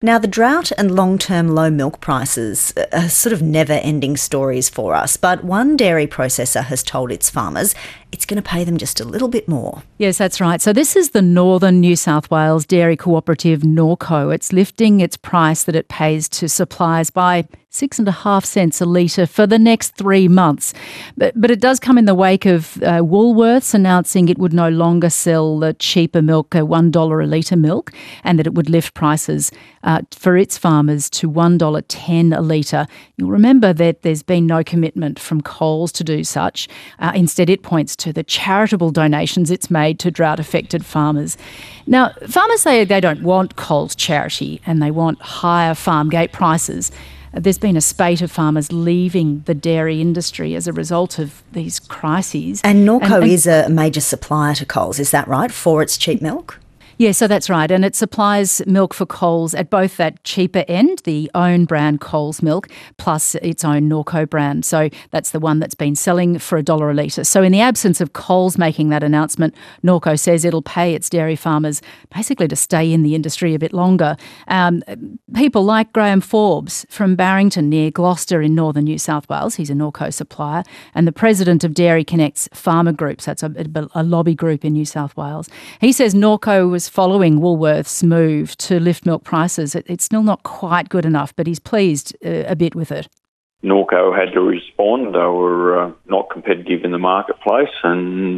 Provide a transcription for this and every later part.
Now, the drought and long-term low milk prices are sort of never-ending stories for us, but one dairy processor has told its farmers it's going to pay them just a little bit more. Yes, that's right. So this is the Northern New South Wales dairy cooperative Norco. It's lifting its price that it pays to suppliers by 6.5 cents a litre for the next 3 months. But it does come in the wake of Woolworths announcing it would no longer sell the cheaper milk, $1 a litre milk, and that it would lift prices for its farmers to $1.10 a litre. You'll remember that there's been no commitment from Coles to do such. Instead, it points to the charitable donations it's made to drought-affected farmers. Now, farmers say they don't want Coles charity and they want higher farm gate prices. There's been a spate of farmers leaving the dairy industry as a result of these crises. And Norco is a major supplier to Coles, is that right, for its cheap milk? Yeah, so that's right. And it supplies milk for Coles at both that cheaper end, the own brand Coles milk, plus its own Norco brand. So that's the one that's been selling for $1 a litre. So in the absence of Coles making that announcement, Norco says it'll pay its dairy farmers basically to stay in the industry a bit longer. People like Graham Forbes from Barrington near Gloucester in northern New South Wales, he's a Norco supplier, and the president of Dairy Connect's Farmer Groups, that's a lobby group in New South Wales. He says Norco was following Woolworths' move to lift milk prices. It's still not quite good enough, but he's pleased a bit with it. Norco had to respond. They were not competitive in the marketplace, and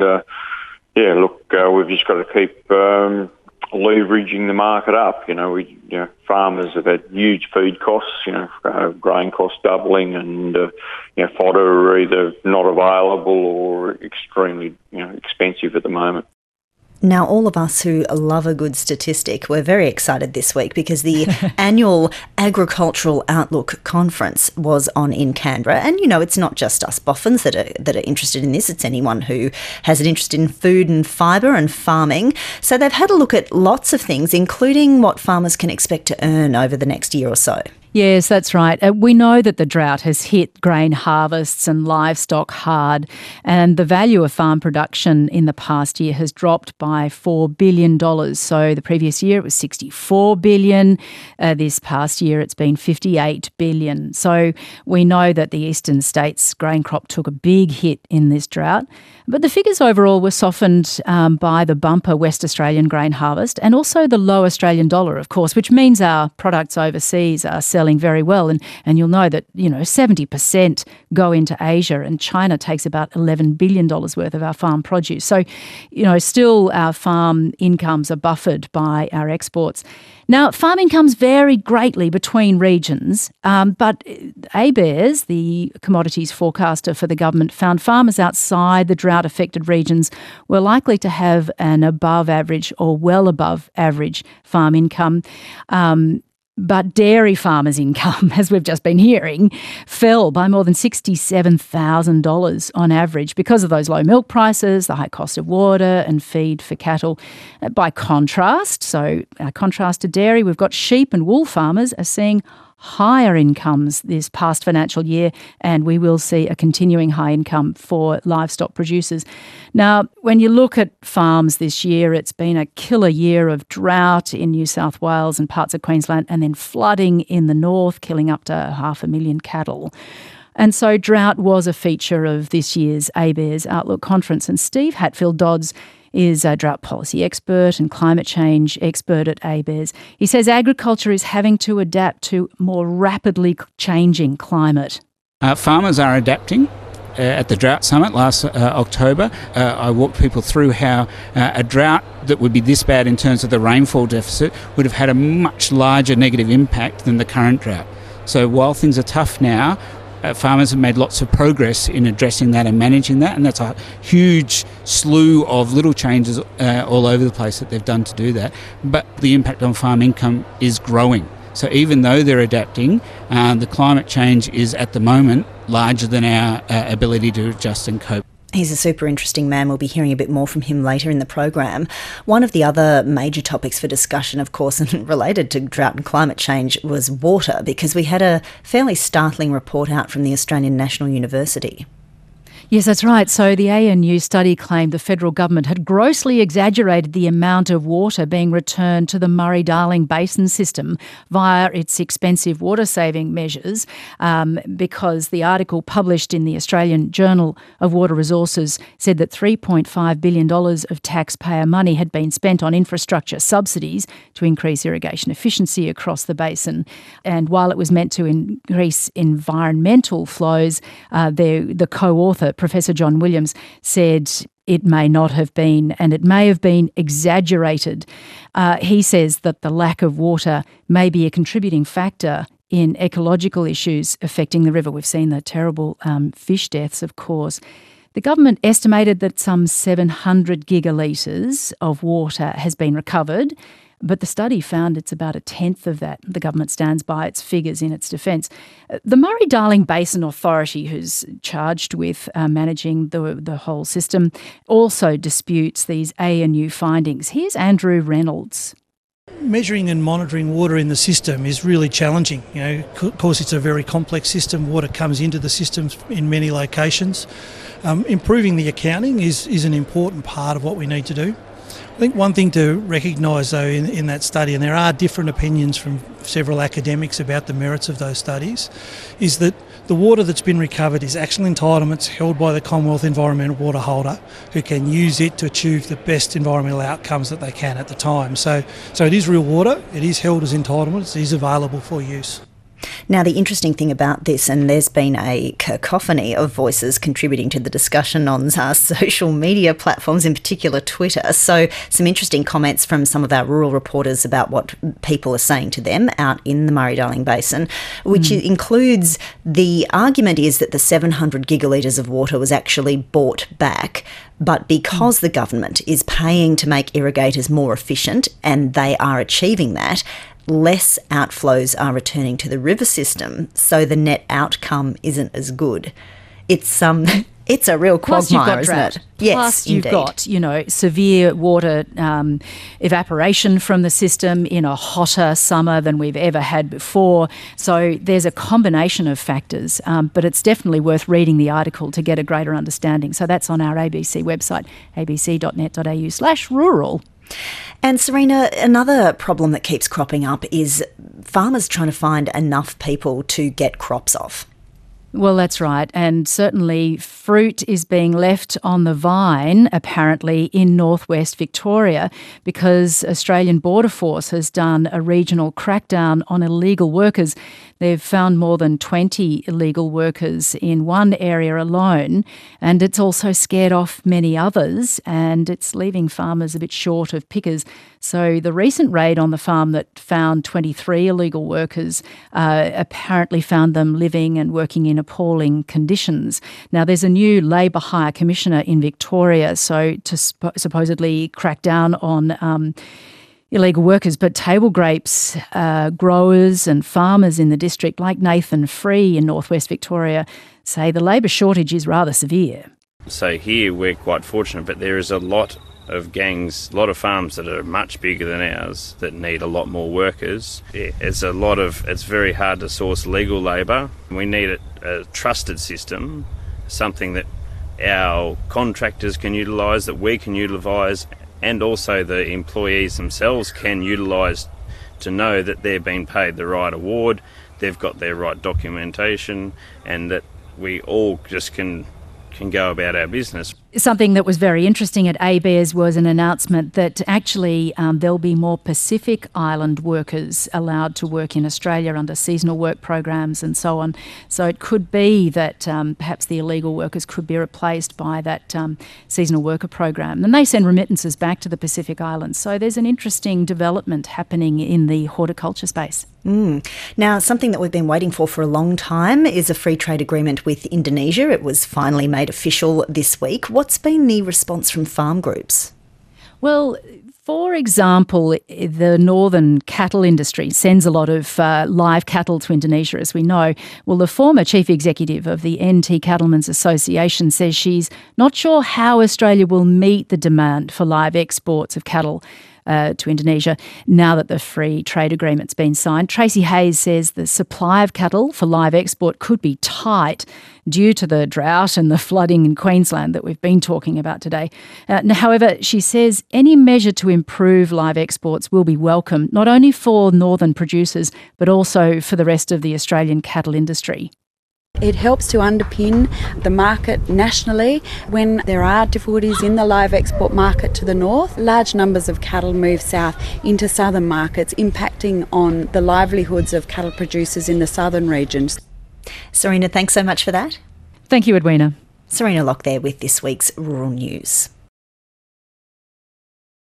we've just got to keep leveraging the market up. Farmers have had huge feed costs. Grain costs doubling, and fodder are either not available or extremely expensive at the moment. Now, all of us who love a good statistic, we're very excited this week because the annual Agricultural Outlook Conference was on in Canberra. And, it's not just us boffins that are interested in this. It's anyone who has an interest in food and fibre and farming. So they've had a look at lots of things, including what farmers can expect to earn over the next year or so. Yes, that's right. We know that the drought has hit grain harvests and livestock hard, and the value of farm production in the past year has dropped by $4 billion. So the previous year it was $64 billion. This past year it's been $58 billion. So we know that the eastern states' grain crop took a big hit in this drought. But the figures overall were softened by the bumper West Australian grain harvest and also the low Australian dollar, of course, which means our products overseas are selling very well. And you'll know that, 70% go into Asia, and China takes about $11 billion worth of our farm produce. So, still our farm incomes are buffered by our exports. Now, farm incomes vary greatly between regions, but ABARES, the commodities forecaster for the government, found farmers outside the drought-affected regions were likely to have an above average or well above average farm income. But dairy farmers' income, as we've just been hearing, fell by more than $67,000 on average because of those low milk prices, the high cost of water and feed for cattle. By contrast, to dairy, we've got sheep and wool farmers are seeing higher incomes this past financial year, and we will see a continuing high income for livestock producers. Now, when you look at farms this year, it's been a killer year of drought in New South Wales and parts of Queensland, and then flooding in the north, killing up to 500,000 cattle. And so drought was a feature of this year's ABARES Outlook Conference, and Steve Hatfield-Dodds is a drought policy expert and climate change expert at ABARES. He says agriculture is having to adapt to more rapidly changing climate. Farmers are adapting. At the Drought Summit last October, I walked people through how a drought that would be this bad in terms of the rainfall deficit would have had a much larger negative impact than the current drought. So while things are tough now, farmers have made lots of progress in addressing that and managing that, and that's a huge slew of little changes all over the place that they've done to do that. But the impact on farm income is growing. So even though they're adapting, the climate change is at the moment larger than our ability to adjust and cope. He's a super interesting man. We'll be hearing a bit more from him later in the program. One of the other major topics for discussion, of course, and related to drought and climate change, was water, because we had a fairly startling report out from the Australian National University. Yes, that's right. So the ANU study claimed the federal government had grossly exaggerated the amount of water being returned to the Murray-Darling Basin system via its expensive water-saving measures, because the article published in the Australian Journal of Water Resources said that $3.5 billion of taxpayer money had been spent on infrastructure subsidies to increase irrigation efficiency across the basin. And while it was meant to increase environmental flows, the co-author, Professor John Williams, said it may not have been, and it may have been exaggerated. He says that the lack of water may be a contributing factor in ecological issues affecting the river. We've seen the terrible fish deaths, of course. The government estimated that some 700 gigalitres of water has been recovered, but the study found it's about a tenth of that. The government stands by its figures in its defence. The Murray-Darling Basin Authority, who's charged with managing the whole system, also disputes these ANU findings. Here's Andrew Reynolds. Measuring and monitoring water in the system is really challenging. Of course, it's a very complex system. Water comes into the systems in many locations. Improving the accounting is an important part of what we need to do. I think one thing to recognise, though, in that study, and there are different opinions from several academics about the merits of those studies, is that the water that's been recovered is actual entitlements held by the Commonwealth Environmental Water Holder, who can use it to achieve the best environmental outcomes that they can at the time. So it is real water, it is held as entitlements, it is available for use. Now, the interesting thing about this, and there's been a cacophony of voices contributing to the discussion on social media platforms, in particular Twitter. So some interesting comments from some of our rural reporters about what people are saying to them out in the Murray-Darling Basin, which includes the argument is that the 700 gigalitres of water was actually bought back, but because the government is paying to make irrigators more efficient and they are achieving that, less outflows are returning to the river system, so the net outcome isn't as good. It's a real quagmire, isn't it? Yes, Plus indeed. You've got, severe water evaporation from the system in a hotter summer than we've ever had before. So there's a combination of factors, but it's definitely worth reading the article to get a greater understanding. So that's on our ABC website, abc.net.au/rural. And Serena, another problem that keeps cropping up is farmers trying to find enough people to get crops off. Well, that's right. And certainly fruit is being left on the vine, apparently, in northwest Victoria because Australian Border Force has done a regional crackdown on illegal workers. They've found more than 20 illegal workers in one area alone, and it's also scared off many others, and it's leaving farmers a bit short of pickers. So the recent raid on the farm that found 23 illegal workers apparently found them living and working in appalling conditions. Now, there's a new Labour Hire Commissioner in Victoria, so to supposedly crack down on illegal workers, but table grapes growers and farmers in the district, like Nathan Free in northwest Victoria, say the labour shortage is rather severe. So here we're quite fortunate, but there is a lot of gangs, a lot of farms that are much bigger than ours that need a lot more workers. It's very hard to source legal labour. We need a trusted system, something that our contractors can utilise, that we can utilise, and also the employees themselves can utilise to know that they're being paid the right award, they've got their right documentation, and that we all just can go about our business. Something that was very interesting at ABARES was an announcement that actually there'll be more Pacific Island workers allowed to work in Australia under seasonal work programs and so on. So it could be that perhaps the illegal workers could be replaced by that seasonal worker program. And they send remittances back to the Pacific Islands. So there's an interesting development happening in the horticulture space. Now, something that we've been waiting for a long time is a free trade agreement with Indonesia. It was finally made official this week. What's been the response from farm groups? Well, for example, the northern cattle industry sends a lot of live cattle to Indonesia, as we know. Well, the former chief executive of the NT Cattlemen's Association says she's not sure how Australia will meet the demand for live exports of cattle. to Indonesia now that the free trade agreement's been signed. Tracy Hayes says the supply of cattle for live export could be tight due to the drought and the flooding in Queensland that we've been talking about today. However, she says any measure to improve live exports will be welcome, not only for northern producers, but also for the rest of the Australian cattle industry. It helps to underpin the market nationally. When there are difficulties in the live export market to the north, large numbers of cattle move south into southern markets, impacting on the livelihoods of cattle producers in the southern regions. Serena, thanks so much for that. Thank you, Edwina. Serena Locke there with this week's Rural News.